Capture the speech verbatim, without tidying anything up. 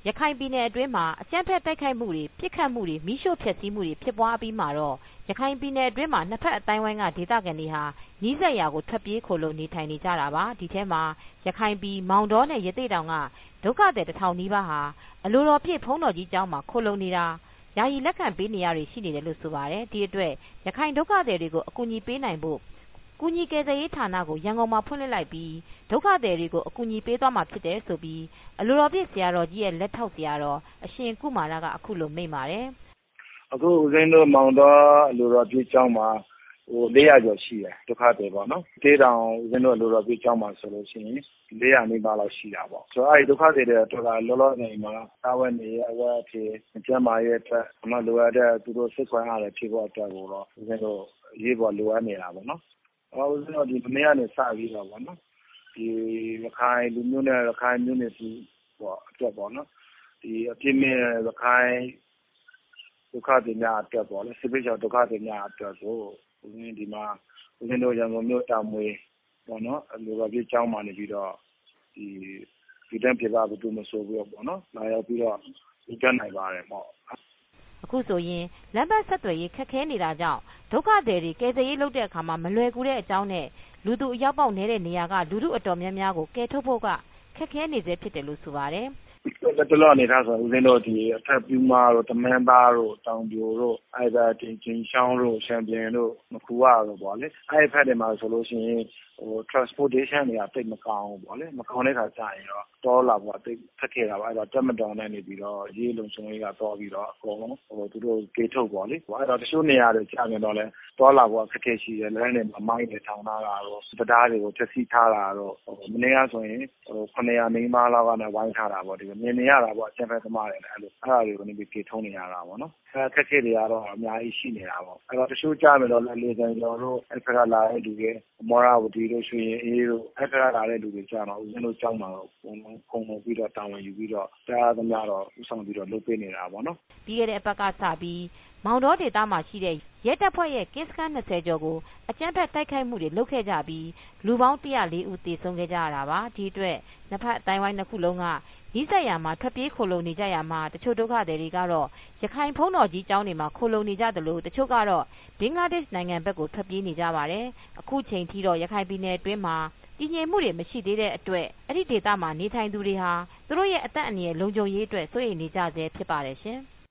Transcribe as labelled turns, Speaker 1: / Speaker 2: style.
Speaker 1: ရခိုင်ပြည်နယ်အတွင်းမှာအကြမ်းဖက်တိုက်ခိုက်မှုတွေပစ်ခတ်မှုတွေမိရှို့ဖျက်ဆီးမှုတွေဖြစ်ပွားပြီးမှာတော့ရခိုင်ပြည်နယ်အတွင်းမှာနှစ်ဖက်အတိုင်းဝိုင်းကဒေသခံတွေဟာနီးစပ်ရာကိုထွက်ပြေးခိုလုံနေထိုင်နေကြတာပါဒီထဲမှာရခိုင်ပြည်မောင်တောနဲ့ရသေ့တောင်ကဒုက္ခသည်တစ်ထောင်နီးပါးဟာအလိုတော်ပြည့်ဘုန်းတော်ကြီးကျောင်းမှာခိုလုံနေတာယာယီလက်ခံပေးနေရတွေရှိနေတယ်လို့ဆိုပါတယ်ဒီအတွက်ရခိုင်ဒုက္ခသည်တွေကိုအကူအညီပေးနိုင်ဖို့ကူညီကယ်ဆယ်ရေးဌာနကိုရန်ကုန်မှာဖွင့်လှစ်လိုက်ပြီးဒုက္ခသည်တွေကိုအကူအညီပေးသွားမှာဖြစ်တယ်ဆိုပြီးအလိုတော်ပြည့်ဆရာတော်ကြီးရဲ့လက်ထောက်ဆရာတော်အရှင်ကုမာရကအခုလိုမိန့်ပါတယ်
Speaker 2: အခုဦးဇင်းတို့မောင်တော်အလိုတော်ပြည့်ကျောင်းမှာဟို၄ရာကျော်ရှိတယ်ဒုက္ခသည်ပေါ့နော်တေးတောင်ဦးဇင်းတို့အလိုတော်ပြည့်ကျောင်းမှာဆိုလို့ရှိရင်၄ရာနီးပါးလောက်ရှိတာပေါ့ဆိုတော့အဲဒီဒုက္ခသည်တွေတော်တော်လောလောဆယ်မှာသာဝတ်နေအဝတ်အဖြစ်ကျန်းမာရေးအတွက်အမှလိုအပ်တဲ့သူတို့စိတ်ခွင့်အားတွေဖြစ်ဖို့အတွက်ကိုတော့ဦးဇင်းတို့ရေးပေါ်လိုအပ်နေတာပေါ့နော်ဟောဦးဇင်းတို့ဒီမနေ့ကနေစပြီးတော့ပေါ့နော်ဒီရခိုင်လူမျိုးနဲ့ရခိုင်မျိုးနွယ်စုပေါ့အတွက်ပေါ့နော်ဒီအပြင်းမဲ့ရခိုင်ဒုက္ခသည်များအတွက်ပေါ့လေစစ်ပေးချောဒုက္ခသည်များအတွက်ကိုဦးဇင်းဒီမှာဦးဇင်းတို့ရန်ကုန်မြို့တာမွေပေါ့နော်အလိုတော်ပြည့်ကျောင်းမှာနေပြီးတော့ဒီဒီတန်းပြပါဘူးသူမဆိုပြီးတော့ပေါ့နော်လာရောက်ပြီးတော့ဒီတန်းနိုင်ပါတယ်ပေါ့
Speaker 1: အခုဆိုရင်လမ်းပန်းဆက်သွယ်ရေးခက်ခဲနေတာကြောင့်ဒုက္ခသည်တွေကယ်ဆယ်ရေးလုပ်တဲ့အခါမှာမလွယ်ကူတဲ့အကြောင်းနဲ့လူသူအရောက်ပေါက်နေတဲ့နေရာကလူထုအတော်များများကိုကယ်ထုတ်ဖို့ကခက်ခဲနေစေဖြစ်တယ်လို့ဆိုပါတယ်
Speaker 2: တလောအနေထားဆိုဦးဇင်းတို့ဒီအထက်ပြူမာတို့တမန်သားတို့တောင်ပြိုတို့အဲဒါတင်ချင်းချောင်းတို့ရှမ်ပီယံတို့မခူရတို့ပေါ့လေအဲဒီဖက်တွေမှာဆိုလို့ရှိရင်ဟို transportation တွေကတိတ်မကောင်းဘူးပေါ့လေမကောင်းတဲ့ခါကျရင်တော့တောလာပေါ့တိတ်ဖက်ခဲ့တာပါအဲတော့တက်မတော်နဲ့နေပြီးတော့ရေးလုံချုံလေးကတော့ပြီးတော့အကုန်လုံးဟိုသူတို့ကေထုတ်ပေါ့လေအဲတော့တချို့နေရာတွေကြာနေတော့လဲတောလာပေါ့ခက်ခဲရှိတယ်လမ်းတွေမှာမိုင်းတွေထောင်ထားတာတော့စပဒါးတွေကိုဖျက်ဆီးထားတာတော့ဟိုမနေ့ကဆိုရင်ဟိုခုနှစ်ရာမိန်းမလောက်ကနဲ့ဝိုင်းထားတာပေါ့ဒီမြင်နေရတာပေါ့အချက်ဖက်သမားတွေလည်းအဲ့လိုအဲ့ဒါတွေကိုနေပြီးကေထုံးနေရတာပေါ့နော်အဲ့ခက်ခဲတွေကတော့အများကြီးရှိနေတာပေါ့အဲ့တော့တချို့ကြားမယ်တော့လေလေကန်ကျော်တို့အဲ့ဖက်ကလာတဲ့လူတွေမောရဝတီတို့ရွှေရင်အေးတို့အဲ့ဖက်ကလာတဲ့လူတွေကြားတော့ဦးဇင်းတို့ကြောင်းမှာတော့ပုံပုံခုံပုံပြီးတော့တာဝန်ယူပြီးတော့တရားသမားတော့ဥဆောင်ပြီးတော့လုပ်ပေးနေတာပေါ့နော်
Speaker 1: ပြီးခဲ့တဲ့အပတ်ကစပြီးမောင်တော်ဒေသမှာရှိတဲ့ရဲတပ်ဖွဲ့ရဲ့ကင်းစခန်း၂၀ကျော်ကိုအကြမ်းဖက်တိုက်ခိုက်မှုတွေလုပ်ခဲ့ကြပြီးလူပေါင်း၁၀၄ဦးသေဆုံးခဲ့ကြရတာပါဒီအတွက်နှစ်ဖက်အတိုင်းဝိုင်းနှစ်ခုလုံးကနီးစပ်ရာမှာထွက်ပြေးခိုလုံနေကြရမှာတချို့ဒုက္ခသည်တွေကတော့ရခိုင်ဘုန်းတော်ကြီးကျောင်းတွေမှာခိုလုံနေကြသလိုတချို့ကတော့ဘင်္ဂလားဒေ့ရှ်နိုင်ငံဘက်ကိုထွက်ပြေးနေကြပါတယ်အခုချိန်ထိတော့ရခိုင်ပြည်နယ်အတွင်းမှာတည်ငြိမ်မှုတွေမရှိသေးတဲ့အတွက်အဲ့ဒီဒေသမှာနေထိုင်သူတွေဟာသူတို့ရဲ့အသက်အန္တရာယ်လုံခြုံရေးအတွက်စိုးရိမ်နေကြဆဲဖြစ်ပါတယ်ရှင်